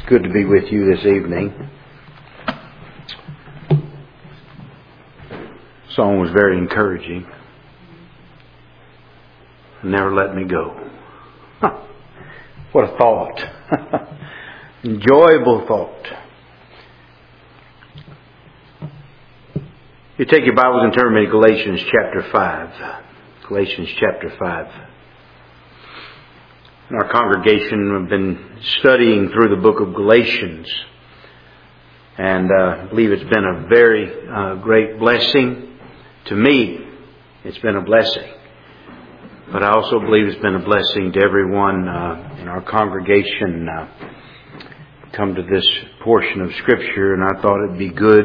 Good to be with you this evening. The song was very encouraging. Never let me go. What a thought. Enjoyable thought. You take your Bibles and turn to Galatians chapter 5. Galatians chapter 5. In our congregation, we've been studying through the book of Galatians. And I believe it's been a very great blessing to me. It's been a blessing. But I also believe it's been a blessing to everyone in our congregation come to this portion of Scripture. And I thought it'd be good.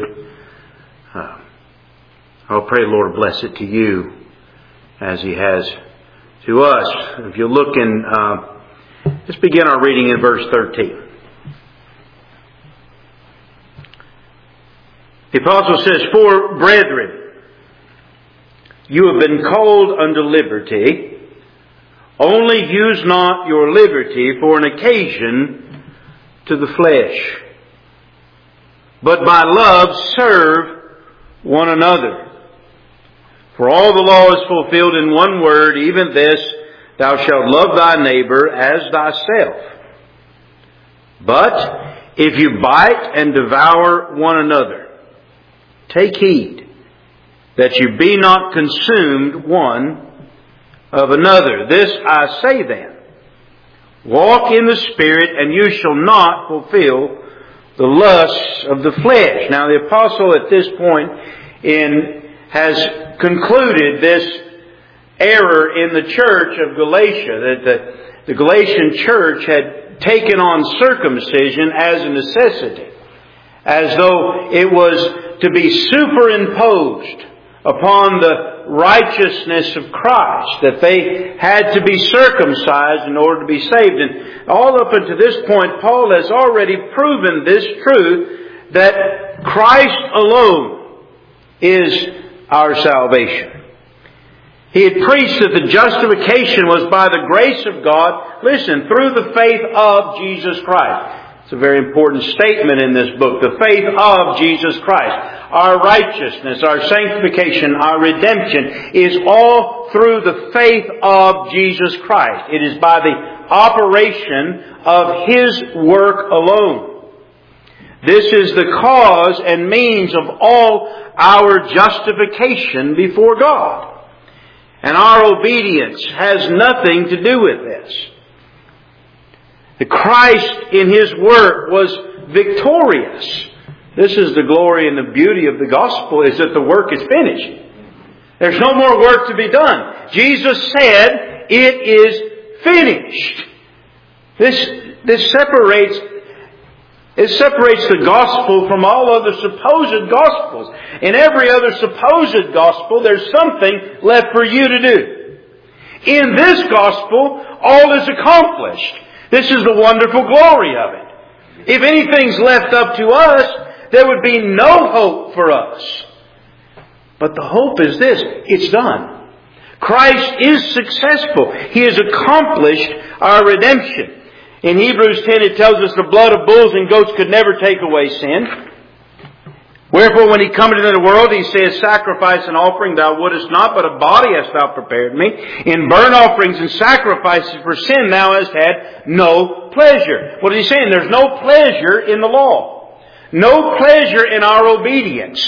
I'll pray the Lord bless it to you as He has to us. If you look in, let's begin our reading in verse 13. The apostle says, "For brethren, you have been called unto liberty. Only use not your liberty for an occasion to the flesh, but by love serve one another. For all the law is fulfilled in one word, even this, thou shalt love thy neighbor as thyself. But if you bite and devour one another, take heed that you be not consumed one of another. This I say then, walk in the Spirit, and you shall not fulfill the lusts of the flesh." Now the apostle at this point has concluded this error in the church of Galatia, that the Galatian church had taken on circumcision as a necessity, as though it was to be superimposed upon the righteousness of Christ, that they had to be circumcised in order to be saved. And all up until this point, Paul has already proven this truth, that Christ alone is our salvation. He had preached that the justification was by the grace of God, listen, through the faith of Jesus Christ. It's a very important statement in this book. The faith of Jesus Christ. Our righteousness, our sanctification, our redemption is all through the faith of Jesus Christ. It is by the operation of His work alone. This is the cause and means of all our justification before God. And our obedience has nothing to do with this. The Christ in His work was victorious. This is the glory and the beauty of the gospel, is that the work is finished. There's no more work to be done. Jesus said, "It is finished." This separates the gospel from all other supposed gospels. In every other supposed gospel, there's something left for you to do. In this gospel, all is accomplished. This is the wonderful glory of it. If anything's left up to us, there would be no hope for us. But the hope is this: it's done. Christ is successful. He has accomplished our redemption. In Hebrews 10 it tells us the blood of bulls and goats could never take away sin. Wherefore when He cometh into the world, He says, "Sacrifice and offering thou wouldest not, but a body hast thou prepared me. In burnt offerings and sacrifices for sin thou hast had no pleasure." What is He saying? There's no pleasure in the law. No pleasure in our obedience.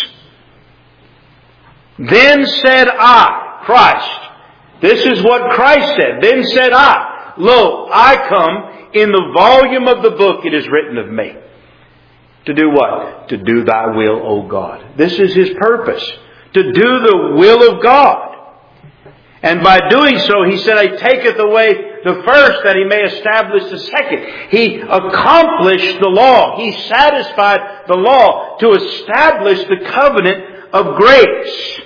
"Then said I," Christ. This is what Christ said. "Then said I, Lo, I come. In the volume of the book it is written of me." To do what? To do thy will, O God. This is His purpose. To do the will of God. And by doing so, He said, "I taketh away the first that He may establish the second." He accomplished the law. He satisfied the law to establish the covenant of grace.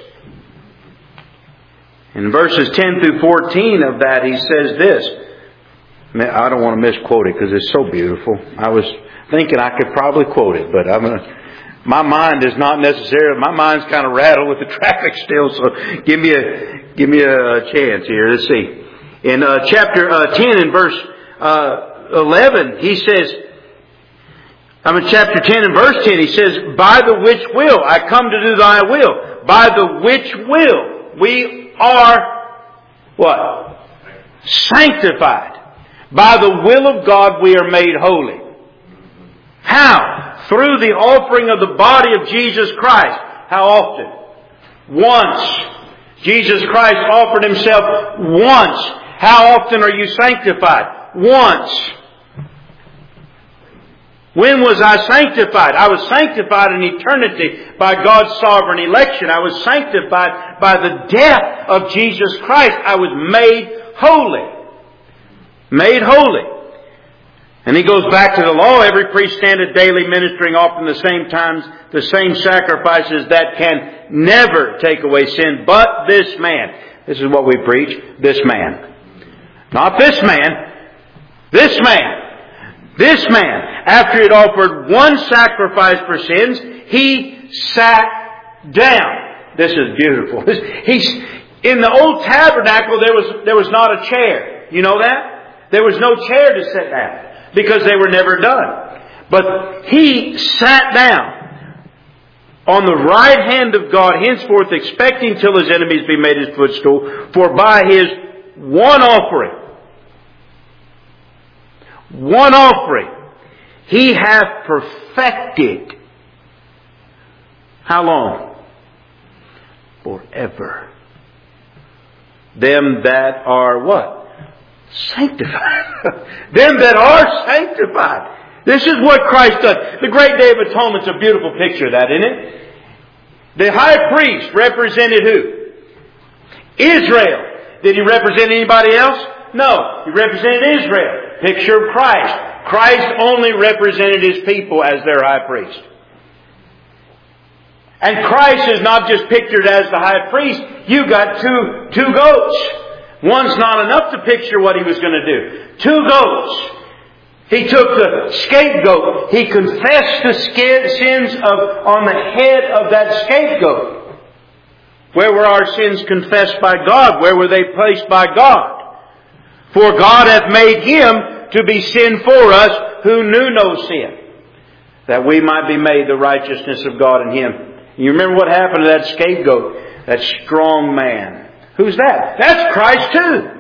In verses 10 through 14 of that, He says this. I don't want to misquote it because it's so beautiful. I was thinking I could probably quote it, but my mind is not necessarily. My mind's kind of rattled with the traffic still. So give me a chance here. Let's see. In chapter 10 and verse 11, he says, Chapter 10 and verse 10, he says, by the which will, I come to do thy will. By the which will, we are, what? Sanctified. By the will of God we are made holy. How? Through the offering of the body of Jesus Christ. How often? Once. Jesus Christ offered Himself once. How often are you sanctified? Once. When was I sanctified? I was sanctified in eternity by God's sovereign election. I was sanctified by the death of Jesus Christ. I was made holy. Made holy. And he goes back to the law. Every priest standeth daily ministering often the same times, the same sacrifices that can never take away sin, but this man. This is what we preach. This man. Not this man. This man. This man, after he had offered one sacrifice for sins, he sat down. This is beautiful. In the old tabernacle, there was not a chair. You know that? There was no chair to sit down because they were never done. But he sat down on the right hand of God, henceforth expecting till his enemies be made his footstool. For by his one offering, He hath perfected. How long? Forever. Them that are what? Sanctified. Them that are sanctified. This is what Christ does. The great Day of Atonement is a beautiful picture of that, isn't it? The high priest represented who? Israel. Did he represent anybody else? No. He represented Israel. Picture of Christ. Christ only represented His people as their high priest. And Christ is not just pictured as the high priest. You got two goats. One's not enough to picture what He was going to do. 2 goats. He took the scapegoat. He confessed the sins on the head of that scapegoat. Where were our sins confessed by God? Where were they placed by God? For God hath made Him to be sin for us who knew no sin, that we might be made the righteousness of God in Him. You remember what happened to that scapegoat, that strong man. Who's that? That's Christ too.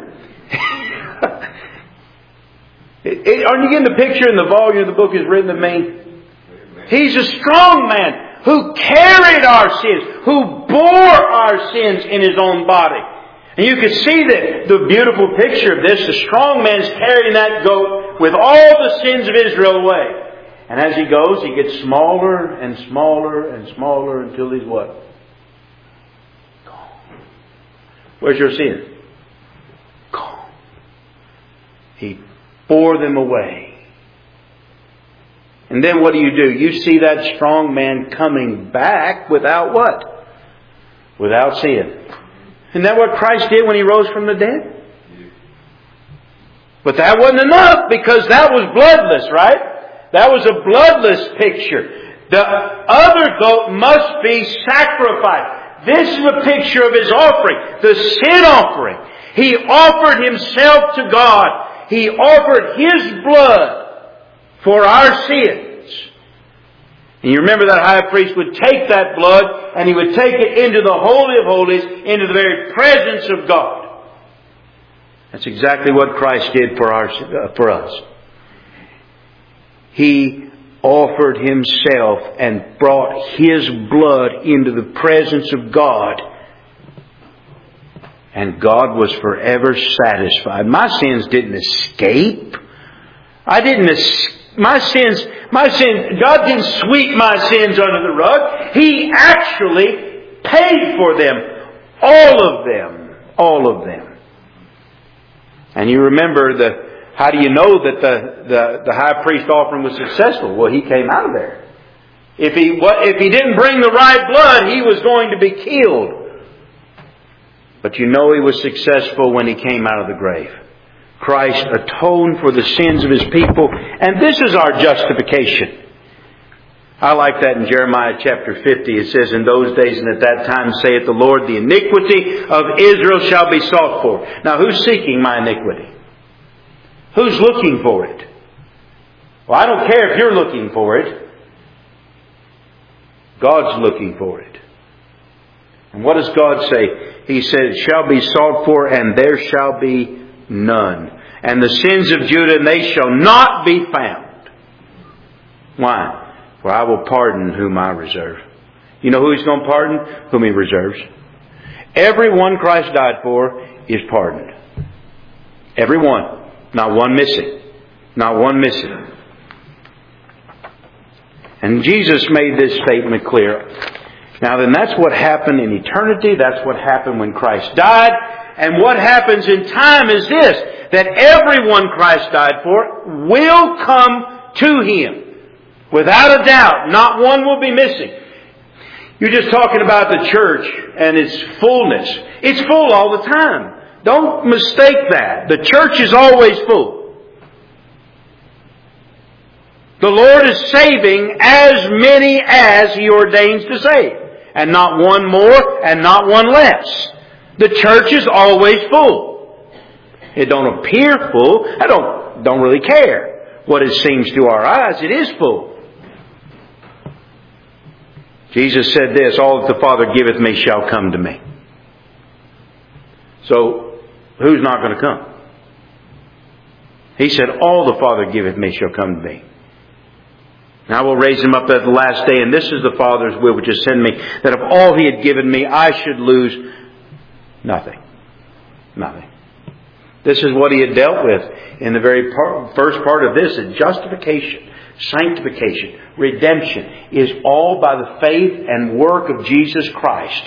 Aren't you getting the picture in the volume of the book is written of me? He's a strong man who carried our sins, who bore our sins in His own body. And you can see the beautiful picture of this. The strong man's carrying that goat with all the sins of Israel away. And as he goes, he gets smaller and smaller and smaller until he's what? Gone. Where's your sin? Gone. He bore them away. And then what do? You see that strong man coming back without what? Without sin. Isn't that what Christ did when He rose from the dead? But that wasn't enough, because that was bloodless, right? That was a bloodless picture. The other goat must be sacrificed. This is a picture of His offering, the sin offering. He offered Himself to God. He offered His blood for our sins. And you remember that high priest would take that blood and he would take it into the Holy of Holies, into the very presence of God. That's exactly what Christ did for us. He offered Himself and brought His blood into the presence of God. And God was forever satisfied. My sins didn't escape. God didn't sweep my sins under the rug. He actually paid for them. All of them. All of them. And you remember how do you know that the high priest offering was successful? Well, he came out of there. If he didn't bring the right blood, he was going to be killed. But you know he was successful when he came out of the grave. Christ atoned for the sins of His people. And this is our justification. I like that in Jeremiah chapter 50. It says, in those days and at that time saith the Lord, the iniquity of Israel shall be sought for. Now who's seeking my iniquity? Who's looking for it? Well, I don't care if you're looking for it. God's looking for it. And what does God say? He said, it shall be sought for, and there shall be none. And the sins of Judah, and they shall not be found. Why? For I will pardon whom I reserve. You know who He's going to pardon? Whom He reserves. Every one Christ died for is pardoned. Every one. Not one missing. Not one missing. And Jesus made this statement clear. Now then, that's what happened in eternity. That's what happened when Christ died. And what happens in time is this, that everyone Christ died for will come to Him. Without a doubt. Not one will be missing. You're just talking about the church and its fullness. It's full all the time. Don't mistake that. The church is always full. The Lord is saving as many as He ordains to save. And not one more and not one less. The church is always full. It don't appear full. I don't really care what it seems to our eyes. It is full. Jesus said this, all that the Father giveth me shall come to me. So, who's not going to come? He said, all the Father giveth me shall come to me. And I will raise Him up at the last day, and this is the Father's will which has sent me, that of all He had given me, I should lose nothing. Nothing. This is what He had dealt with in the very first part of this, that justification, sanctification, redemption is all by the faith and work of Jesus Christ.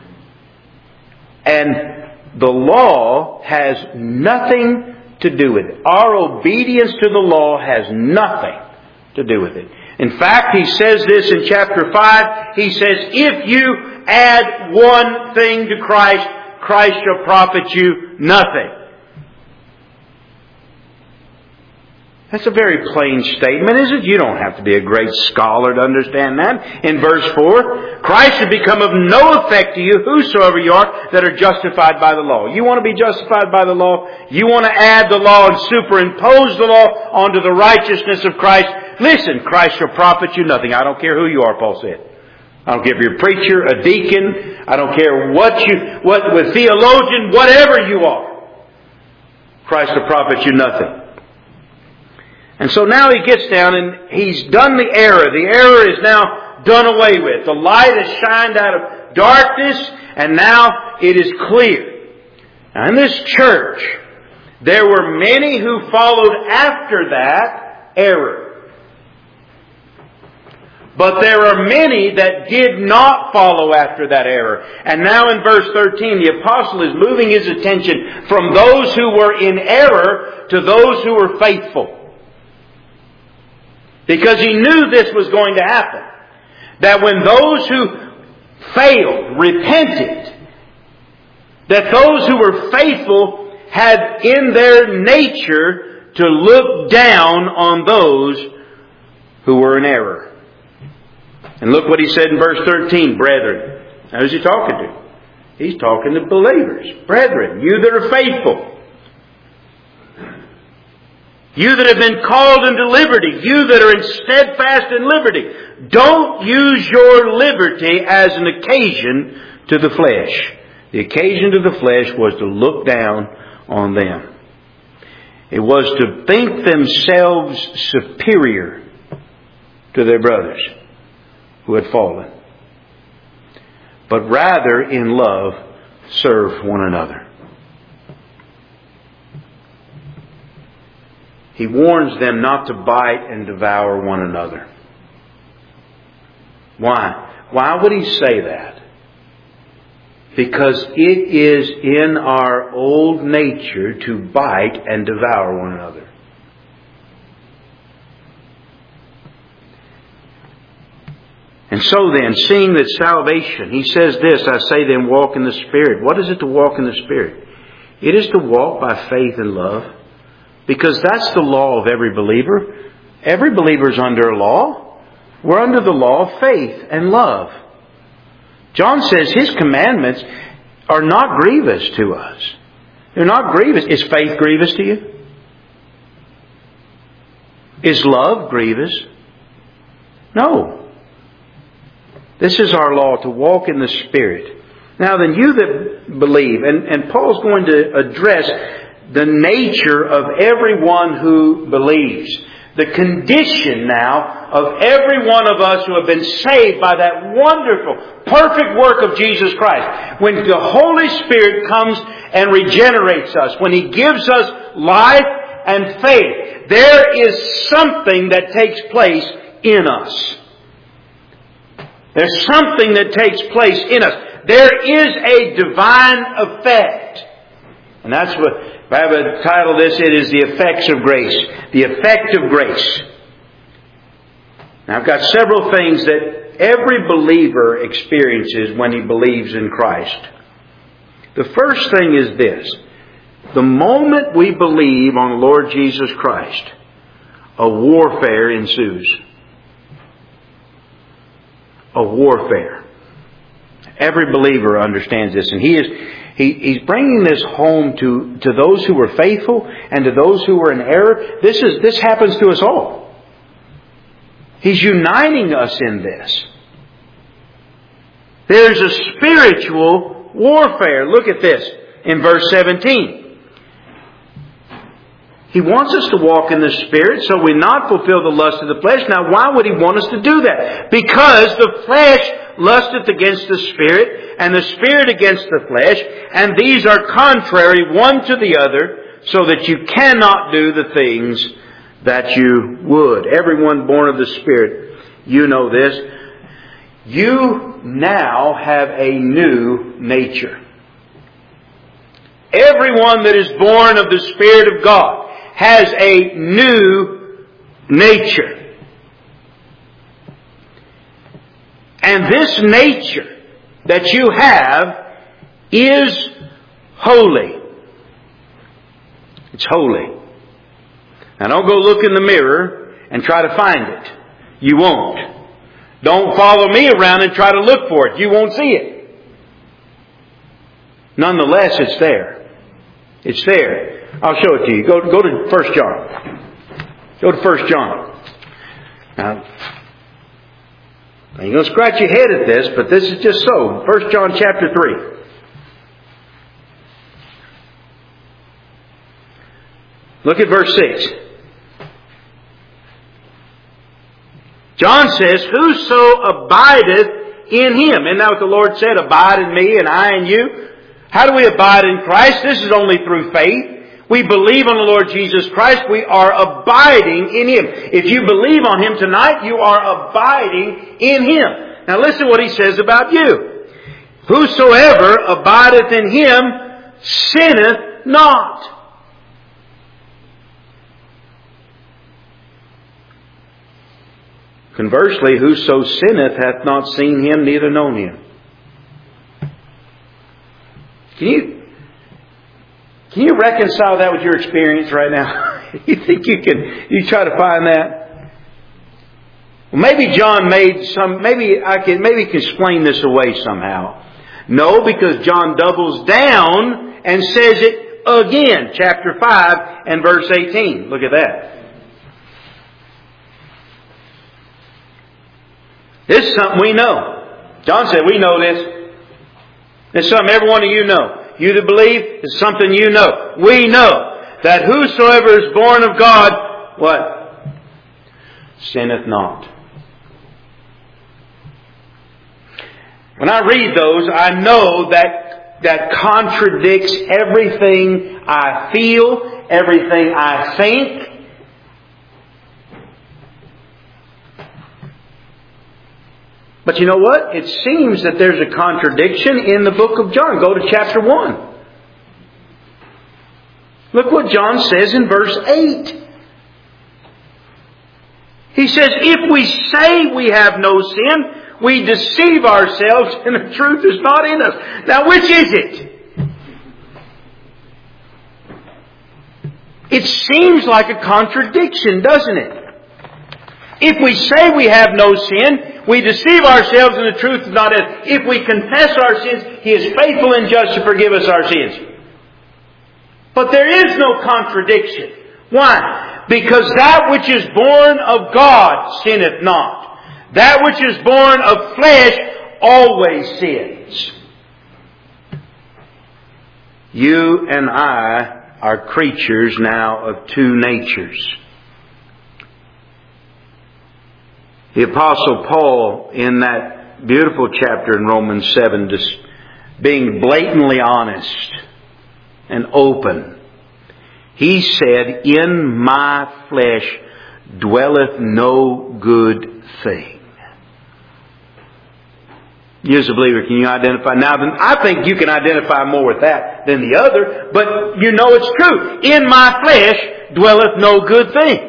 And the law has nothing to do with it. Our obedience to the law has nothing to do with it. In fact, He says this in chapter 5. He says, if you add one thing to Christ, Christ shall profit you nothing. That's a very plain statement, isn't it? You don't have to be a great scholar to understand that. In verse 4, Christ should become of no effect to you, whosoever you are, that are justified by the law. You want to be justified by the law? You want to add the law and superimpose the law onto the righteousness of Christ? Listen, Christ shall profit you nothing. I don't care who you are, Paul said. I don't care if you're a preacher, a deacon. I don't care what theologian, whatever you are. Christ will profit you nothing. And so now he gets down and he's done the error. The error is now done away with. The light has shined out of darkness and now it is clear. Now in this church, there were many who followed after that error. But there are many that did not follow after that error. And now in verse 13, the apostle is moving his attention from those who were in error to those who were faithful. Because he knew this was going to happen. That when those who failed, repented, that those who were faithful had in their nature to look down on those who were in error. And look what he said in verse 13, brethren. Now who's he talking to? He's talking to believers. Brethren, you that are faithful. You that have been called into liberty. You that are in steadfast in liberty. Don't use your liberty as an occasion to the flesh. The occasion to the flesh was to look down on them. It was to think themselves superior to their brothers who had fallen. But rather in love serve one another. He warns them not to bite and devour one another. Why? Why would he say that? Because it is in our old nature to bite and devour one another. And so then, seeing that salvation, he says this, I say then walk in the Spirit. What is it to walk in the Spirit? It is to walk by faith and love. Because that's the law of every believer. Every believer is under a law. We're under the law of faith and love. John says His commandments are not grievous to us. They're not grievous. Is faith grievous to you? Is love grievous? No. This is our law, to walk in the Spirit. Now then, you that believe, and Paul's going to address the nature of everyone who believes. The condition now of every one of us who have been saved by that wonderful, perfect work of Jesus Christ. When the Holy Spirit comes and regenerates us, when He gives us life and faith, there is something that takes place in us. There's something that takes place in us. There is a divine effect. And that's what, if I have a title this, it is the effects of grace. The effect of grace. Now I've got several things that every believer experiences when he believes in Christ. The first thing is this. The moment we believe on the Lord Jesus Christ, a warfare ensues. A warfare. Every believer understands this, and he's bringing this home to those who were faithful and to those who were in error. This happens to us all. He's uniting us in this. There's a spiritual warfare. Look at this in verse 17. He wants us to walk in the Spirit so we not fulfill the lust of the flesh. Now, why would He want us to do that? Because the flesh lusteth against the Spirit, and the Spirit against the flesh, and these are contrary one to the other, so that you cannot do the things that you would. Everyone born of the Spirit, you know this. You now have a new nature. Everyone that is born of the Spirit of God has a new nature. And this nature that you have is holy. It's holy. Now don't go look in the mirror and try to find it. You won't. Don't follow me around and try to look for it. You won't see it. Nonetheless, it's there. It's there. I'll show it to you. Go to 1 John. Go to 1 John. Now, you're going to scratch your head at this, but this is just so. 1 John chapter 3. Look at verse 6. John says, whoso abideth in Him. Isn't that what the Lord said? Abide in me and I in you. How do we abide in Christ? This is only through faith. We believe on the Lord Jesus Christ. We are abiding in Him. If you believe on Him tonight, you are abiding in Him. Now listen what He says about you. Whosoever abideth in Him sinneth not. Conversely, whoso sinneth hath not seen Him, neither known Him. Can you reconcile that with your experience right now? You think you try to find that? Well, maybe John maybe I can explain this away somehow. No, because John doubles down and says it again. Chapter 5 and verse 18. Look at that. This is something we know. John said, we know this. It's something every one of you know. You that believe, it's something you know. We know that whosoever is born of God, what? Sinneth not. When I read those, I know that contradicts everything I feel, everything I think. But you know what? It seems that there's a contradiction in the book of John. Go to chapter 1. Look what John says in verse 8. He says, if we say we have no sin, we deceive ourselves and the truth is not in us. Now, which is it? It seems like a contradiction, doesn't it? If we say we have no sin, we deceive ourselves and the truth is not in us. If we confess our sins, He is faithful and just to forgive us our sins. But there is no contradiction. Why? Because that which is born of God sinneth not. That which is born of flesh always sins. You and I are creatures now of two natures. The Apostle Paul, in that beautiful chapter in Romans 7, just being blatantly honest and open, he said, "In my flesh dwelleth no good thing." You as a believer, can you identify? Now, I think you can identify more with that than the other, but you know it's true. In my flesh dwelleth no good thing.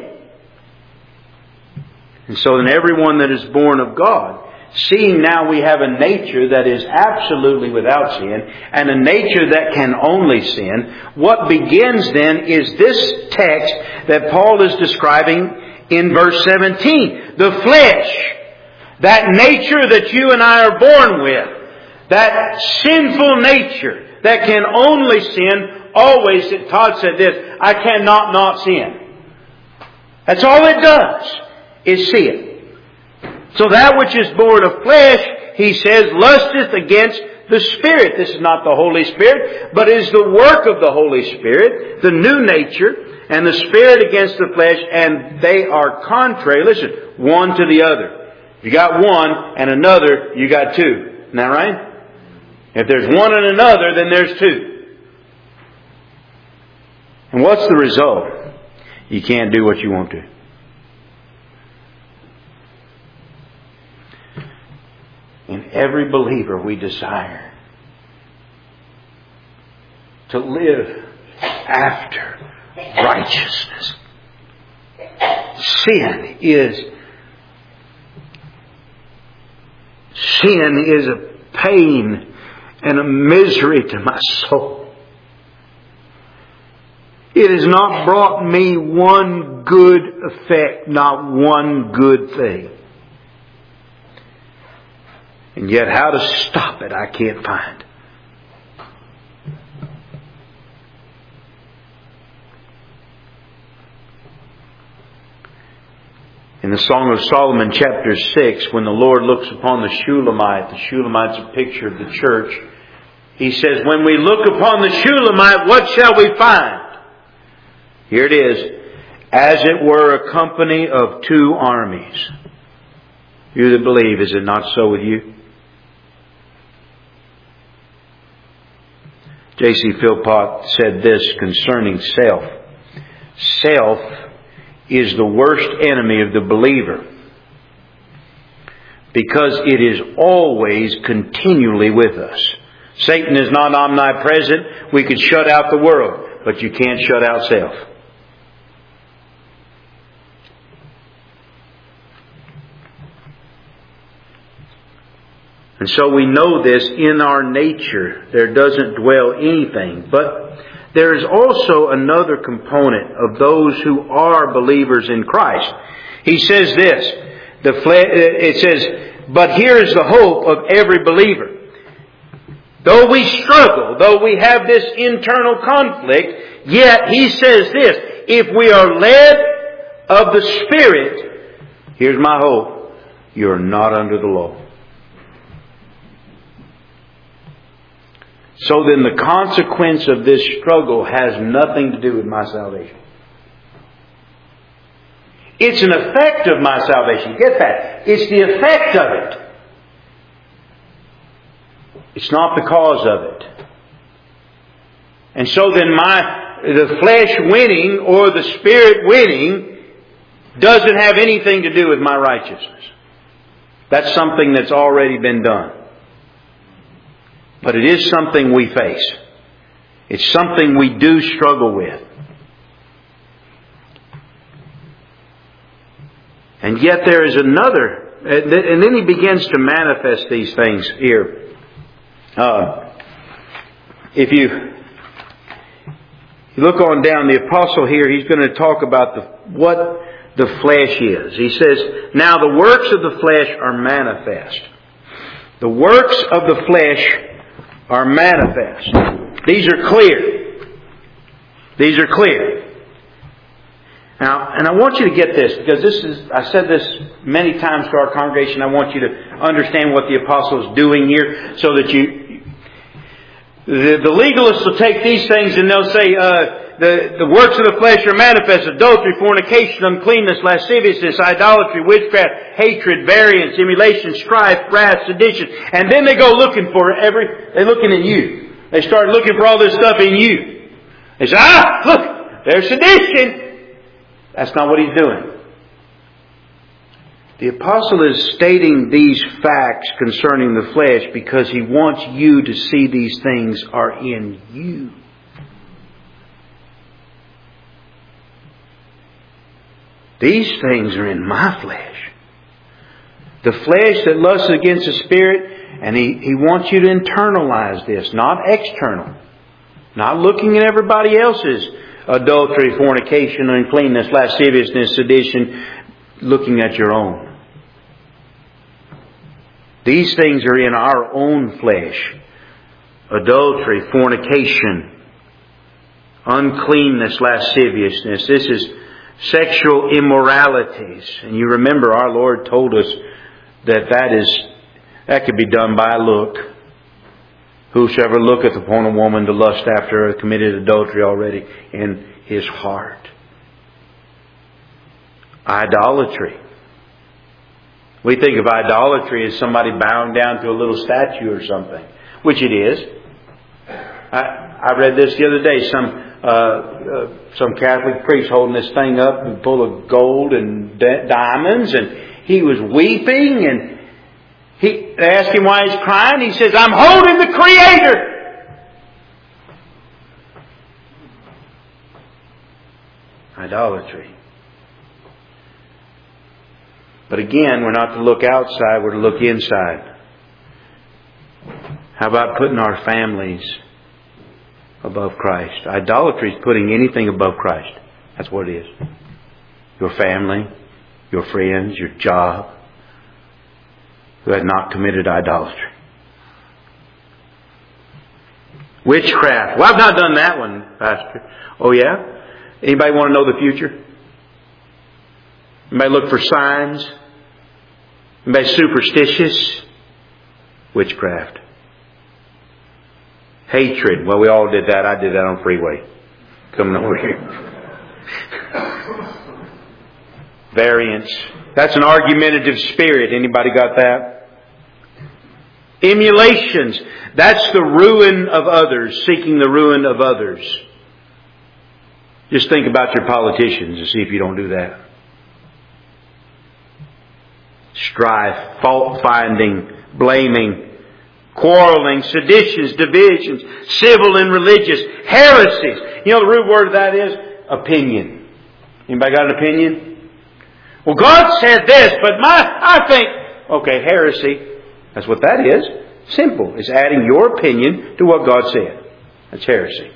And so then everyone that is born of God, seeing now we have a nature that is absolutely without sin, and a nature that can only sin, what begins then is this text that Paul is describing in verse 17. The flesh, that nature that you and I are born with, that sinful nature that can only sin, always, Todd said this, I cannot not sin. That's all it does, is sin. So that which is born of flesh, he says, lusteth against the Spirit. This is not the Holy Spirit, but is the work of the Holy Spirit, the new nature, and the Spirit against the flesh, and they are contrary, listen, one to the other. You got one and another, you got two. Isn't that right? If there's one and another, then there's two. And what's the result? You can't do what you want to. In every believer we desire to live after righteousness. Sin is a pain and a misery to my soul. It has not brought me one good effect, not one good thing. And yet how to stop it, I can't find. In the Song of Solomon, chapter 6, when the Lord looks upon the Shulamite's a picture of the church, He says, when we look upon the Shulamite, what shall we find? Here it is. As it were a company of two armies. You that believe, is it not so with you? J.C. Philpott said this concerning self. Self is the worst enemy of the believer because it is always continually with us. Satan is not omnipresent. We could shut out the world, but you can't shut out self. And so we know this in our nature. There doesn't dwell anything. But there is also another component of those who are believers in Christ. He says this. It says, but here is the hope of every believer. Though we struggle, though we have this internal conflict, yet he says this, if we are led of the Spirit, here's my hope, you're not under the law. So then the consequence of this struggle has nothing to do with my salvation. It's an effect of my salvation. Get that? It's the effect of it. It's not the cause of it. And so then the flesh winning or the Spirit winning doesn't have anything to do with my righteousness. That's something that's already been done. But it is something we face. It's something we do struggle with. And yet there is another, and then he begins to manifest these things here. If you look on down, the apostle here, he's going to talk about what the flesh is. He says, now the works of the flesh are manifest. The works of the flesh are manifest. These are clear. These are clear. Now, and I want you to get this, because I said this many times to our congregation. I want you to understand what the apostle is doing here, so that the legalists will take these things and they'll say, the works of the flesh are manifest: adultery, fornication, uncleanness, lasciviousness, idolatry, witchcraft, hatred, variance, emulation, strife, wrath, sedition. And then they go looking for they're looking at you. They start looking for all this stuff in you. They say, look, there's sedition. That's not what he's doing. The apostle is stating these facts concerning the flesh because he wants you to see these things are in you. These things are in my flesh. The flesh that lusts against the Spirit, and he wants you to internalize this, not external. Not looking at everybody else's adultery, fornication, uncleanness, lasciviousness, sedition, looking at your own. These things are in our own flesh. Adultery, fornication, uncleanness, lasciviousness. This is sexual immoralities. And you remember our Lord told us that could be done by a look. Whosoever looketh upon a woman to lust after her hath committed adultery already in his heart. Idolatry. We think of idolatry as somebody bowing down to a little statue or something, which it is. I read this the other day. Some Catholic priest holding this thing up and full of gold and diamonds, and he was weeping, and they asked him why he's crying. He says, "I'm holding the Creator." Idolatry. But again, we're not to look outside, we're to look inside. How about putting our families above Christ? Idolatry is putting anything above Christ. That's what it is. Your family, your friends, your job, who had not committed idolatry. Witchcraft. Well, I've not done that one, Pastor. Oh yeah? Anybody want to know the future? Anybody look for signs? Anybody superstitious? Witchcraft. Hatred. Well, we all did that. I did that on freeway. Coming over here. Variance. That's an argumentative spirit. Anybody got that? Emulations. That's the ruin of others. Seeking the ruin of others. Just think about your politicians and see if you don't do that. Strife, fault finding, blaming, quarreling, seditions, divisions, civil and religious, heresies. You know the root word of that is opinion. Anybody got an opinion? Well, God said this, but I think, okay, heresy. That's what that is. Simple. It's adding your opinion to what God said. That's heresy.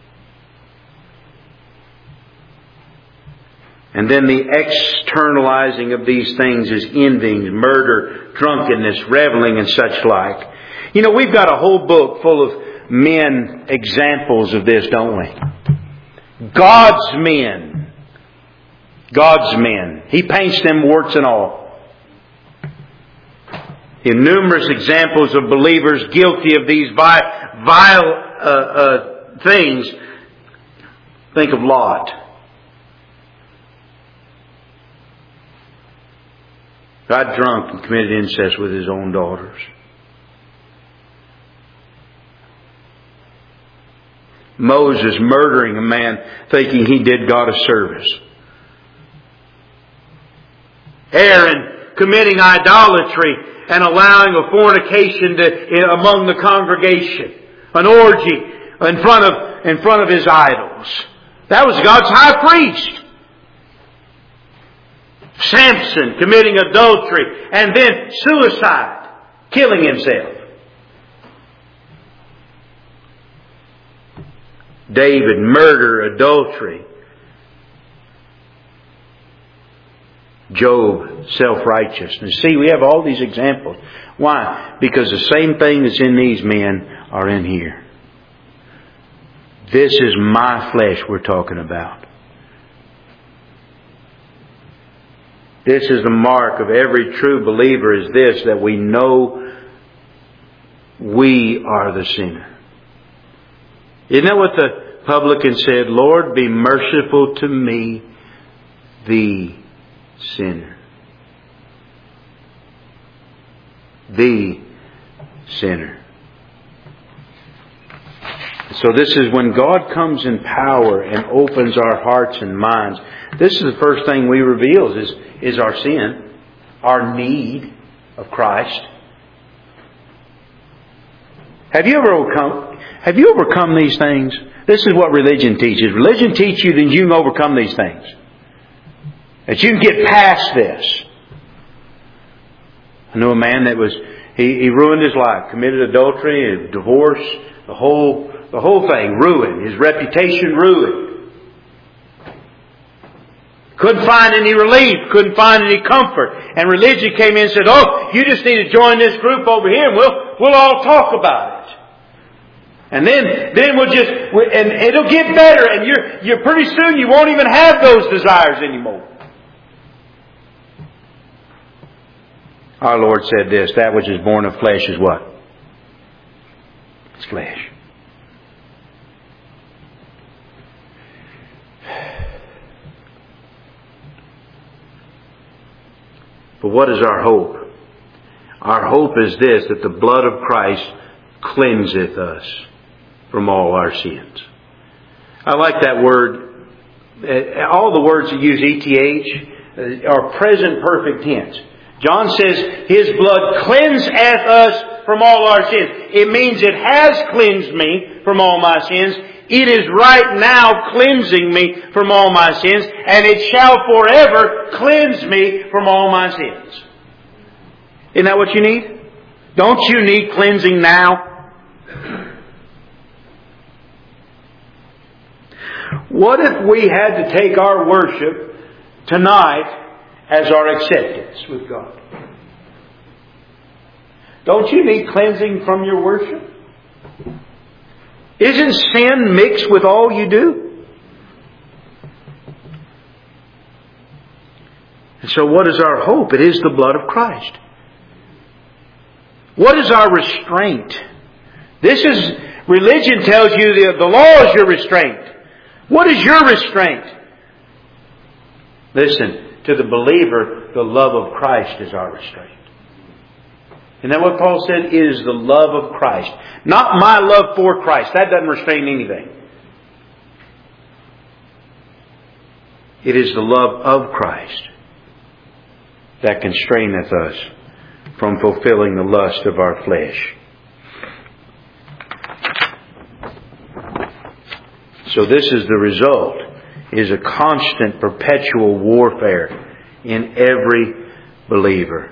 And then the externalizing of these things is envyings, murder, drunkenness, reveling, and such like. You know, we've got a whole book full of men examples of this, don't we? God's men. God's men. He paints them warts and all. In numerous examples of believers guilty of these vile things. Think of Lot. Got drunk and committed incest with his own daughters. Moses murdering a man thinking he did God a service. Aaron committing idolatry and allowing a fornication among the congregation. An orgy in front of his idols. That was God's high priest. Samson committing adultery and then suicide, killing himself. David, murder, adultery. Job, self-righteousness. See, we have all these examples. Why? Because the same thing that's in these men are in here. This is my flesh we're talking about. This is the mark of every true believer, is this, that we know we are the sinner. Isn't that what the publican said? Lord, be merciful to me, the sinner. The sinner. So this is when God comes in power and opens our hearts and minds. This is the first thing we reveal is our sin, our need of Christ. Have you overcome these things? This is what religion teaches. Religion teaches you that you can overcome these things. That you can get past this. I knew a man that he ruined his life, committed adultery, divorce, the whole thing ruined. His reputation ruined. Couldn't find any relief, couldn't find any comfort. And religion came in and said, oh, you just need to join this group over here and we'll all talk about it. And then and it'll get better, and you're pretty soon you won't even have those desires anymore. Our Lord said this, that which is born of flesh is what? It's flesh. But what is our hope? Our hope is this, that the blood of Christ cleanseth us from all our sins. I like that word. All the words that use ETH are present perfect tense. John says, His blood cleanseth us from all our sins. It means it has cleansed me from all my sins. It is right now cleansing me from all my sins, and it shall forever cleanse me from all my sins. Isn't that what you need? Don't you need cleansing now? What if we had to take our worship tonight as our acceptance with God? Don't you need cleansing from your worship? Isn't sin mixed with all you do? And so what is our hope? It is the blood of Christ. What is our restraint? Religion tells you the law is your restraint. What is your restraint? Listen, to the believer, the love of Christ is our restraint. Isn't that what Paul said? It is the love of Christ. Not my love for Christ. That doesn't restrain anything. It is the love of Christ that constraineth us from fulfilling the lust of our flesh. So this is the result, is a constant, perpetual warfare in every believer.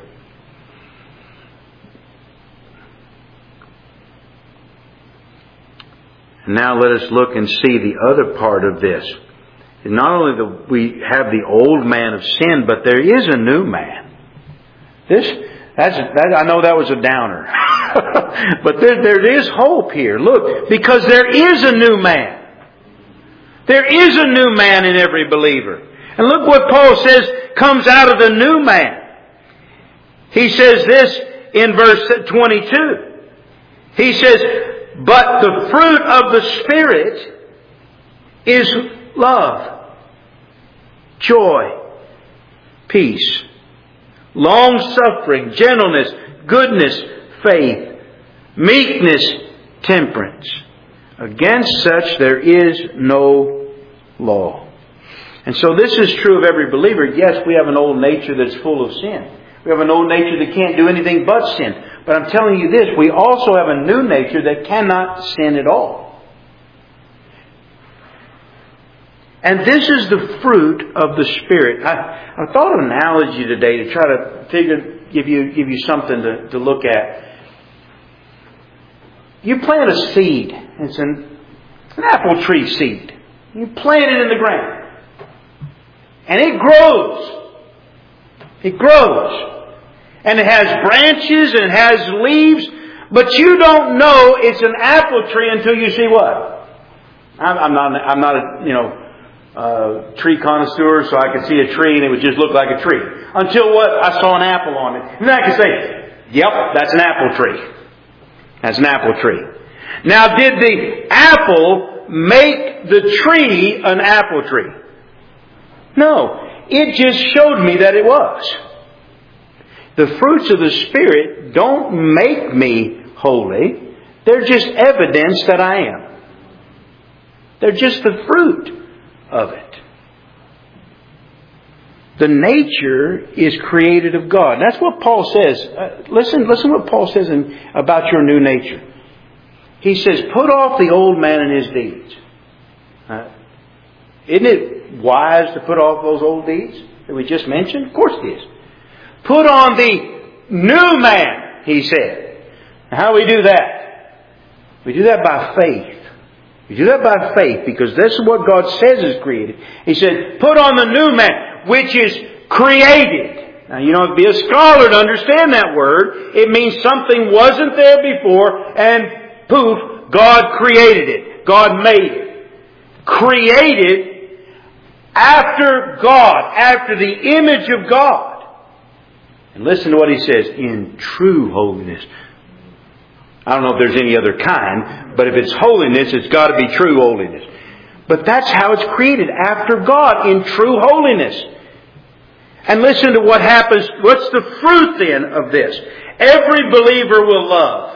Now let us look and see the other part of this. Not only do we have the old man of sin, but there is a new man. I know that was a downer. But there is hope here. Look, because there is a new man. There is a new man in every believer. And look what Paul says comes out of the new man. He says this in verse 22. He says, but the fruit of the Spirit is love, joy, peace, long-suffering, gentleness, goodness, faith, meekness, temperance. Against such there is no law. And so this is true of every believer. Yes, we have an old nature that's full of sin. We have an old nature that can't do anything but sin. But I'm telling you this, we also have a new nature that cannot sin at all. And this is the fruit of the Spirit. I thought of an analogy today to try to give you something to look at. You plant a seed. It's an apple tree seed. You plant it in the ground. And it grows. It grows. And it has branches and it has leaves. But you don't know it's an apple tree until you see what? I'm not tree connoisseur, so I could see a tree and it would just look like a tree. Until what? I saw an apple on it. And then I could say, yep, that's an apple tree. That's an apple tree. Now, did the apple make the tree an apple tree? No. It just showed me that it was. The fruits of the Spirit don't make me holy. They're just evidence that I am. They're just the fruit of it. The nature is created of God. That's what Paul says. Listen what Paul says about your new nature. He says, put off the old man and his deeds. Isn't it wise to put off those old deeds that we just mentioned? Of course it is. Put on the new man, he said. How do we do that? We do that by faith. We do that by faith because this is what God says is created. He said, put on the new man, which is created. Now, you don't have to be a scholar to understand that word. It means something wasn't there before and poof, God created it. God made it. Created after God, after the image of God. And listen to what he says, in true holiness. I don't know if there's any other kind, but if it's holiness, it's got to be true holiness. But that's how it's created, after God, in true holiness. And listen to what happens. What's the fruit then of this? Every believer will love.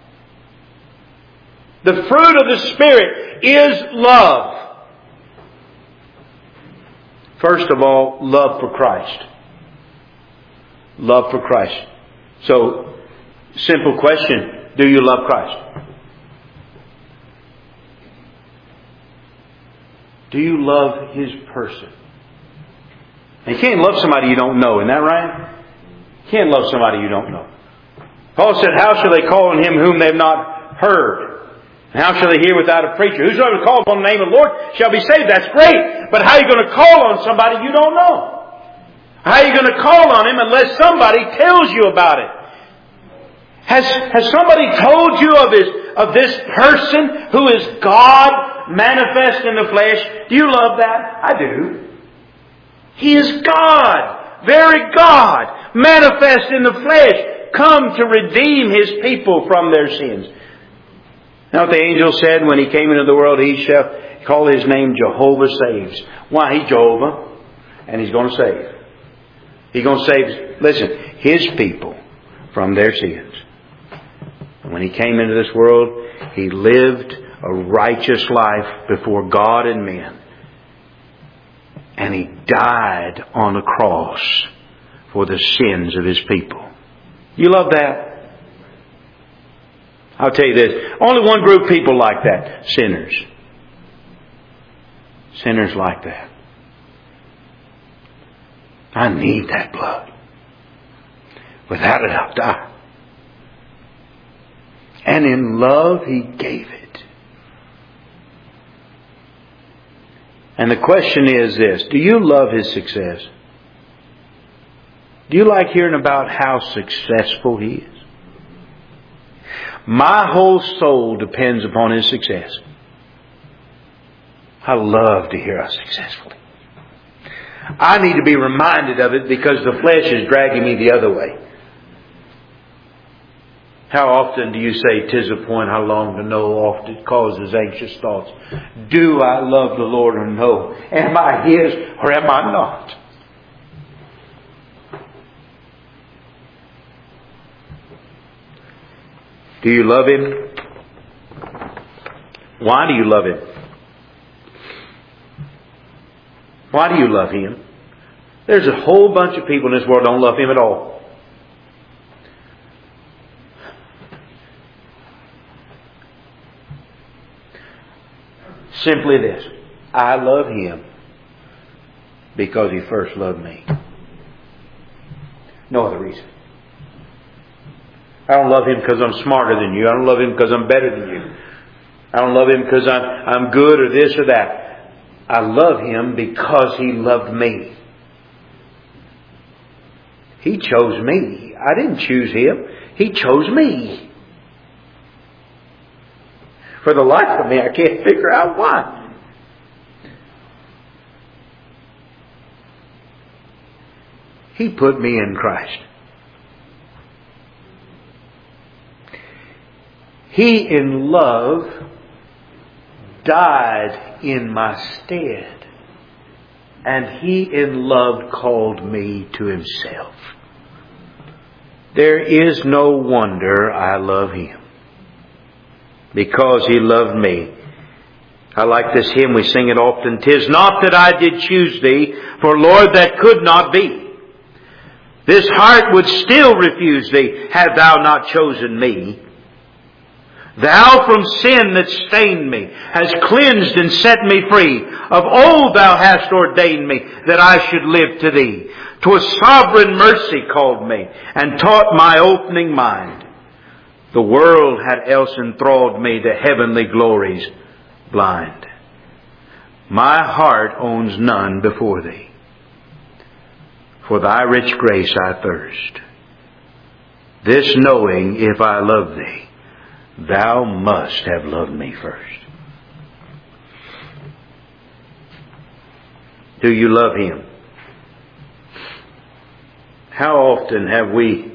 The fruit of the Spirit is love. First of all, love for Christ. Love for Christ. So, simple question. Do you love Christ? Do you love His person? And you can't love somebody you don't know. Isn't that right? You can't love somebody you don't know. Paul said, how shall they call on Him whom they have not heard? And how shall they hear without a preacher? Whosoever calls on the name of the Lord shall be saved. That's great. But how are you going to call on somebody you don't know? How are you going to call on Him unless somebody tells you about it? Has somebody told you of this person who is God manifest in the flesh? Do you love that? I do. He is God, very God, manifest in the flesh, come to redeem His people from their sins. Now what the angel said when He came into the world, He shall call His name Jehovah Saves. Why? He's Jehovah, and He's going to save. He's going to save, listen, His people from their sins. When He came into this world, He lived a righteous life before God and men. And He died on the cross for the sins of His people. You love that? I'll tell you this. Only one group of people like that. Sinners. Sinners like that. I need that blood. Without it, I'll die. And in love, He gave it. And the question is this. Do you love His success? Do you like hearing about how successful He is? My whole soul depends upon His success. I love to hear how successful He is. I need to be reminded of it because the flesh is dragging me the other way. How often do you say, 'tis a point how long to know, oft it causes anxious thoughts. Do I love the Lord or no? Am I His or am I not? Do you love Him? Why do you love Him? Why do you love Him? There's a whole bunch of people in this world that don't love Him at all. Simply this. I love Him because He first loved me. No other reason. I don't love Him because I'm smarter than you. I don't love Him because I'm better than you. I don't love Him because I'm good or this or that. I love Him because He loved me. He chose me. I didn't choose Him. He chose me. For the life of me, I can't figure out why. He put me in Christ. He in love died in my stead. And He in love called me to Himself. There is no wonder I love Him, because He loved me. I like this hymn, we sing it often. "'Tis not that I did choose Thee, for Lord, that could not be. This heart would still refuse Thee, had Thou not chosen me. Thou from sin that stained me hast cleansed and set me free. Of old Thou hast ordained me that I should live to Thee. 'Twas sovereign mercy called me and taught my opening mind. The world had else enthralled me, the heavenly glories blind. My heart owns none before Thee. For Thy rich grace I thirst. This knowing, if I love Thee, Thou must have loved me first." Do you love Him? How often have we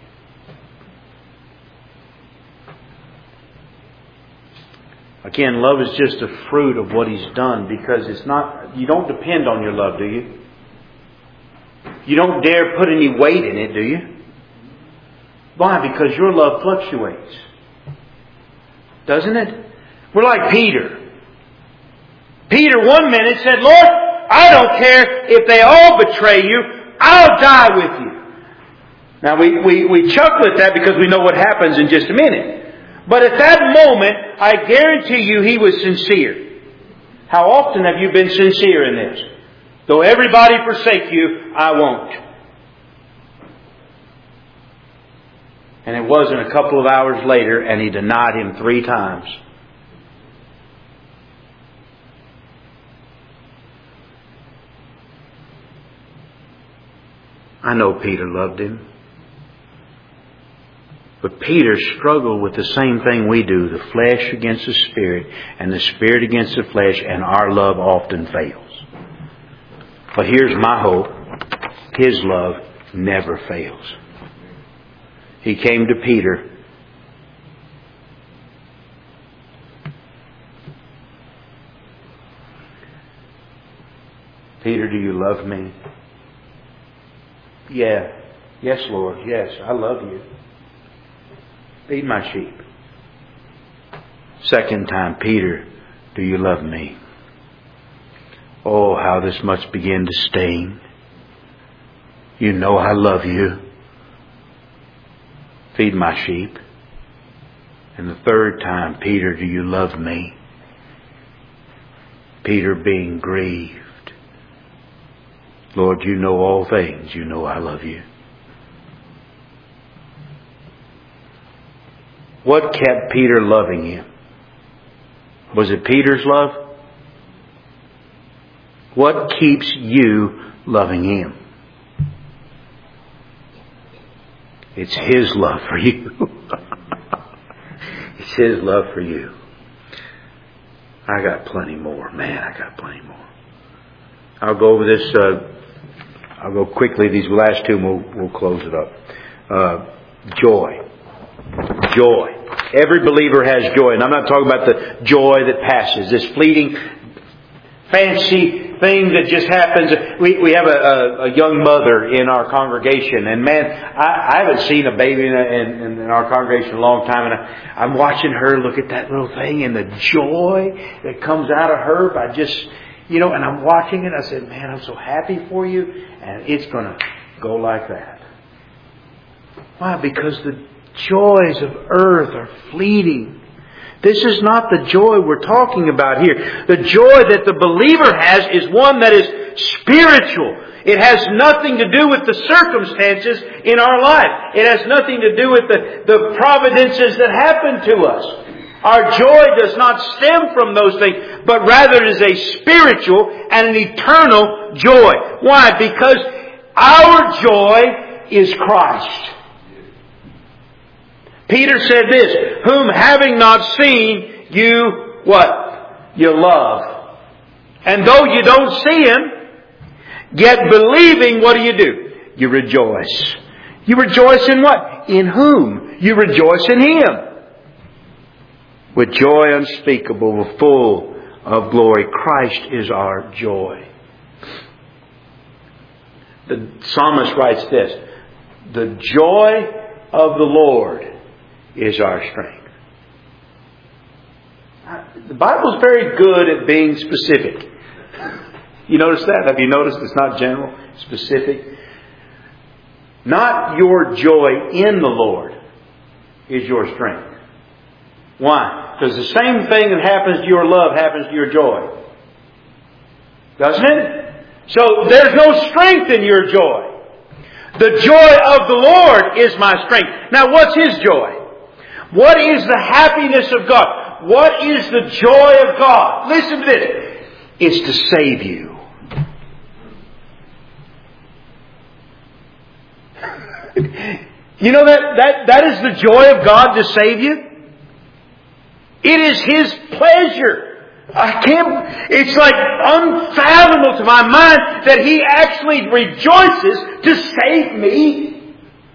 again, love is just a fruit of what He's done, because it's not, you don't depend on your love, do you? You don't dare put any weight in it, do you? Why? Because your love fluctuates. Doesn't it? We're like Peter. Peter one minute said, "Lord, I don't care if they all betray You. I'll die with You." Now we chuckle at that because we know what happens in just a minute. But at that moment, I guarantee you he was sincere. How often have you been sincere in this? Though everybody forsake you, I won't. And it wasn't a couple of hours later, and he denied Him 3 times. I know Peter loved Him. But Peter struggled with the same thing we do, the flesh against the Spirit, and the Spirit against the flesh, and our love often fails. But here's my hope. His love never fails. He came to Peter. "Peter, do you love me?" "Yeah. Yes, Lord. Yes, I love You. Feed my sheep." Second time, "Peter, do you love me?" Oh, how this must begin to sting. "You know I love You. Feed my sheep." And the third time, "Peter, do you love me?" Peter being grieved. "Lord, You know all things. You know I love You." What kept Peter loving Him? Was it Peter's love? What keeps you loving Him? It's His love for you. It's His love for you. I got plenty more. Man, I got plenty more. I'll go over this. I'll go quickly. These last two, we'll close it up. Joy. Joy. Every believer has joy. And I'm not talking about the joy that passes. This fleeting, fancy thing that just happens. We have a young mother in our congregation. And man, I haven't seen a baby in our congregation in a long time. And I'm watching her look at that little thing and the joy that comes out of her by just, and I'm watching it. I said, man, I'm so happy for you. And it's going to go like that. Why? Because the joys of earth are fleeting. This is not the joy we're talking about here. The joy that the believer has is one that is spiritual. It has nothing to do with the circumstances in our life. It has nothing to do with the providences that happen to us. Our joy does not stem from those things, but rather it is a spiritual and an eternal joy. Why? Because our joy is Christ. Peter said this, whom having not seen, you, what? You love. And though you don't see Him, yet believing, what do? you rejoice. You rejoice in what? In whom? You rejoice in Him. With joy unspeakable, full of glory. Christ is our joy. The psalmist writes this: the joy of the Lord is our strength. The Bible is very good at being specific. You notice that? Have you noticed it's not general, specific? Not your joy in the Lord is your strength. Why? Because the same thing that happens to your love happens to your joy. Doesn't it? So there's no strength in your joy. The joy of the Lord is my strength. Now what's His joy? What is the happiness of God? What is the joy of God? Listen to this. It's to save you. You know that is the joy of God, to save you. It is His pleasure. It's like unfathomable to my mind that He actually rejoices to save me.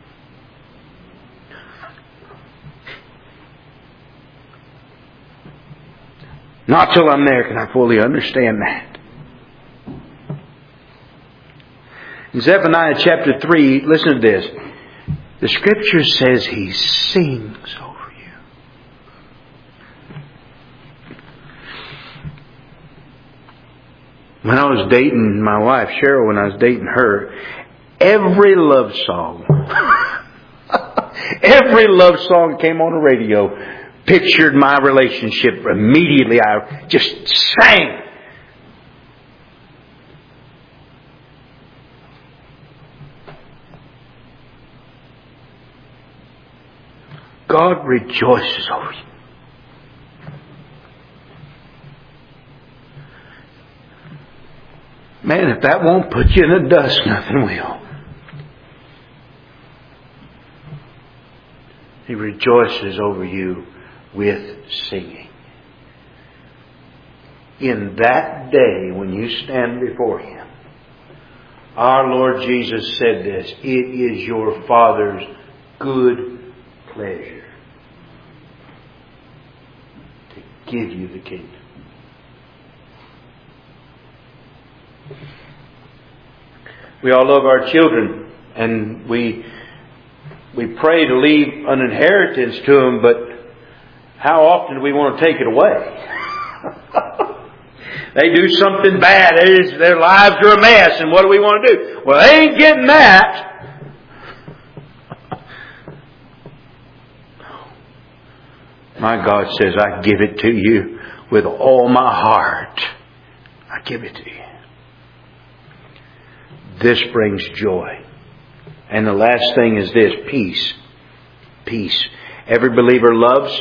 Not till I'm there can I fully understand that. In Zephaniah chapter 3, listen to this. The Scripture says He sings over you. When I was dating my wife, Cheryl, when I was dating her, every love song came on the radio, pictured my relationship. Immediately I just sang. God rejoices over you. Man, if that won't put you in the dust, nothing will. He rejoices over you with singing. In that day when you stand before Him, our Lord Jesus said this: it is your Father's good pleasure to give you the kingdom. We all love our children, and we pray to leave an inheritance to them, but how often do we want to take it away? They do something bad. Their lives are a mess, and what do we want to do? Well, they ain't getting that. My God says, I give it to you with all my heart. I give it to you. This brings joy. And the last thing is this: peace. Peace. Every believer loves.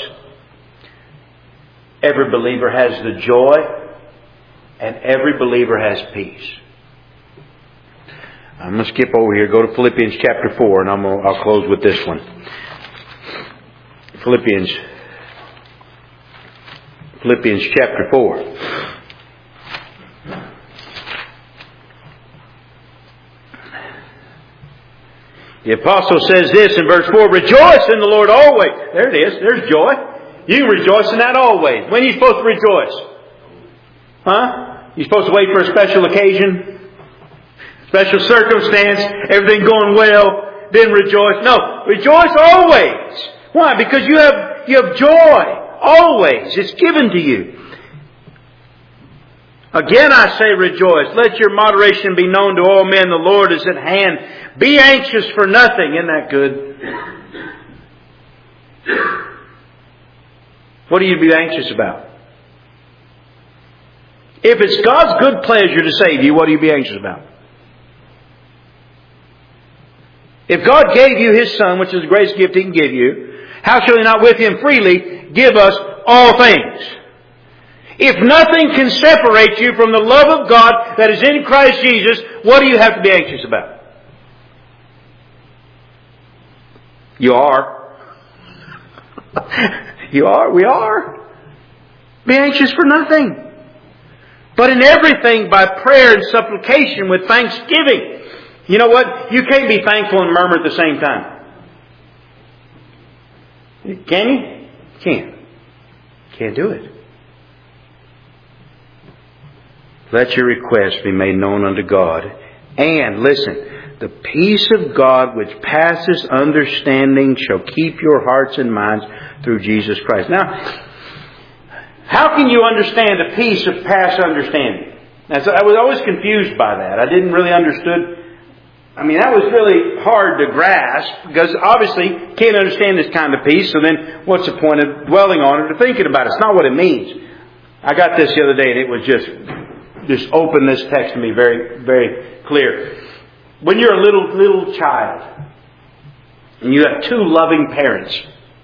Every believer has the joy. And every believer has peace. I'm going to skip over here. Go to Philippians chapter 4, and I'll close with this one. Philippians chapter 4. The apostle says this in verse 4: rejoice in the Lord always. There it is. There's joy. You can rejoice in that always. When are you supposed to rejoice? Huh? You supposed to wait for a special occasion? Special circumstance? Everything going well? Then rejoice? No. Rejoice always. Why? Because you have joy. Always. It's given to you. Again I say rejoice. Let your moderation be known to all men. The Lord is at hand. Be anxious for nothing. Isn't that good? What do you be anxious about? If it's God's good pleasure to save you, what do you be anxious about? If God gave you His Son, which is the greatest gift He can give you, how shall He not with Him freely give us all things? If nothing can separate you from the love of God that is in Christ Jesus, what do you have to be anxious about? You are. You are. We are. Be anxious for nothing. But in everything by prayer and supplication with thanksgiving, You know what? You can't be thankful and murmur at the same time. Can you? Can't. Can't do it. Let your requests be made known unto God. And, listen, the peace of God which passes understanding shall keep your hearts and minds through Jesus Christ. Now, how can you understand a peace of past understanding? Now, so I was always confused by that. I didn't really understood. I mean, that was really hard to grasp because obviously can't understand this kind of peace. So then what's the point of dwelling on it or thinking about it? It's not what it means. I got this the other day and it was just opened this text to me very, very clear. When you're a little child and you have two loving parents,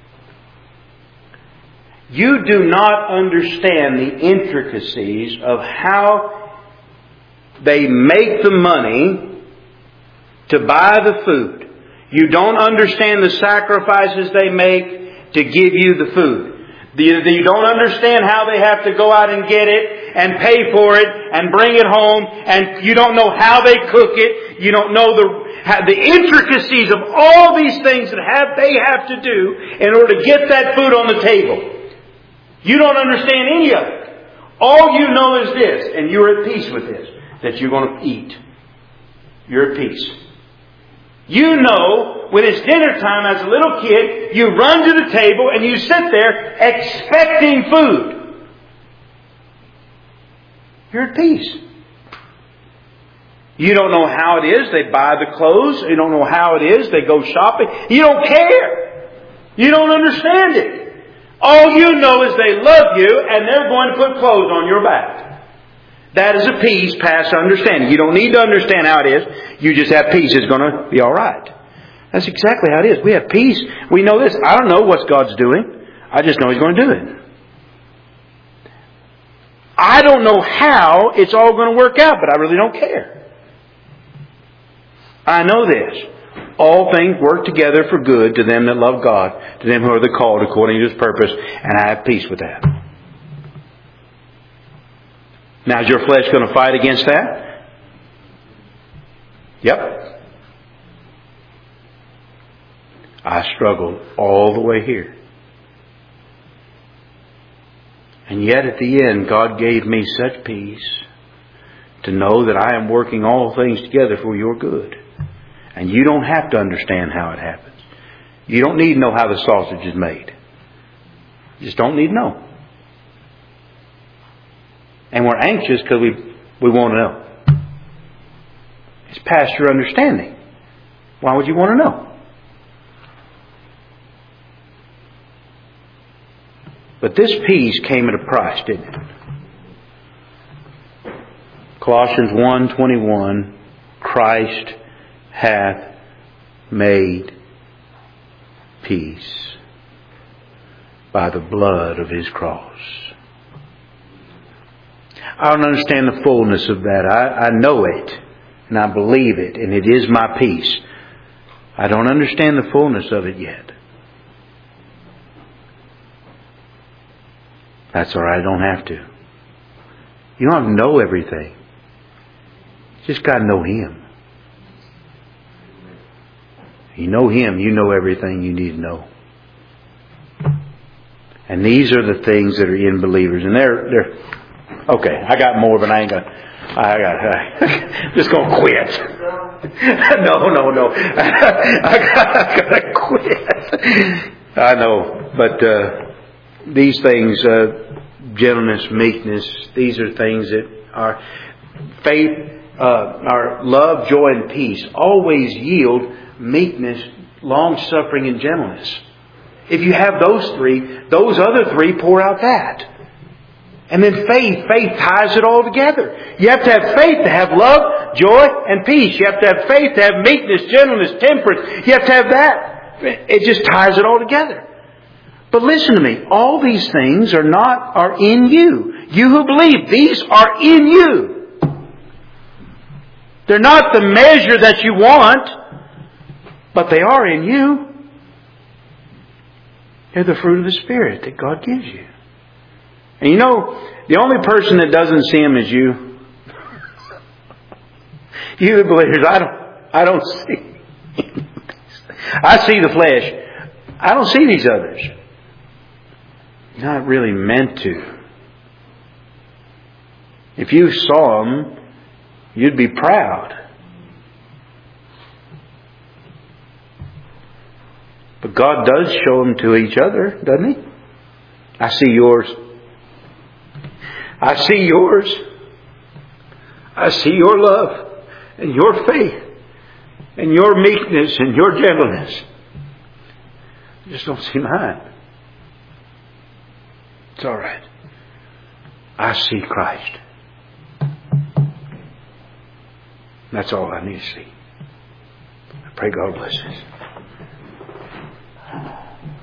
you do not understand the intricacies of how they make the money to buy the food. You don't understand the sacrifices they make to give you the food. You don't understand how they have to go out and get it and pay for it and bring it home, and you don't know how they cook it. You don't know the intricacies of all these things that they have to do in order to get that food on the table. You don't understand any of it. All you know is this, and you're at peace with this, that you're going to eat. You're at peace. You know, when it's dinner time as a little kid, you run to the table and you sit there expecting food. You're at peace. You don't know how it is. They buy the clothes. You don't know how it is. They go shopping. You don't care. You don't understand it. All you know is they love you and they're going to put clothes on your back. That is a peace past understanding. You don't need to understand how it is. You just have peace. It's going to be all right. That's exactly how it is. We have peace. We know this. I don't know what God's doing. I just know He's going to do it. I don't know how it's all going to work out, but I really don't care. I know this. All things work together for good to them that love God, to them who are the called according to His purpose, and I have peace with that. Now, is your flesh going to fight against that? Yep. I struggled all the way here. And yet at the end, God gave me such peace to know that I am working all things together for your good. And you don't have to understand how it happens. You don't need to know how the sausage is made. You just don't need to know. And we're anxious because we want to know. It's past your understanding. Why would you want to know? But this peace came at a price, didn't it? Colossians 1:21, Christ hath made peace by the blood of His cross. I don't understand the fullness of that. I know it, and I believe it, and it is my peace. I don't understand the fullness of it yet. That's all right. I don't have to. You don't have to know everything. You just got to know Him. You know Him, you know everything you need to know. And these are the things that are in believers. And they're okay, I got more, but I just going to quit. No. I got to quit. I know, but these things, gentleness, meekness, these are things that are faith, our love, joy, and peace always yield meekness, long-suffering, and gentleness. If you have those three, those other three pour out that. And then faith ties it all together. You have to have faith to have love, joy, and peace. You have to have faith to have meekness, gentleness, temperance. You have to have that. It just ties it all together. But listen to me. All these things are in you. You who believe, these are in you. They're not the measure that you want, but they are in you. They're the fruit of the Spirit that God gives you. And you know, the only person that doesn't see Him is you. You the believers, I don't see. I see the flesh. I don't see these others. Not really meant to. If you saw them, you'd be proud. But God does show them to each other, doesn't He? I see yours. I see yours. I see your love and your faith and your meekness and your gentleness. I just don't see mine. It's all right. I see Christ. That's all I need to see. I pray God bless us.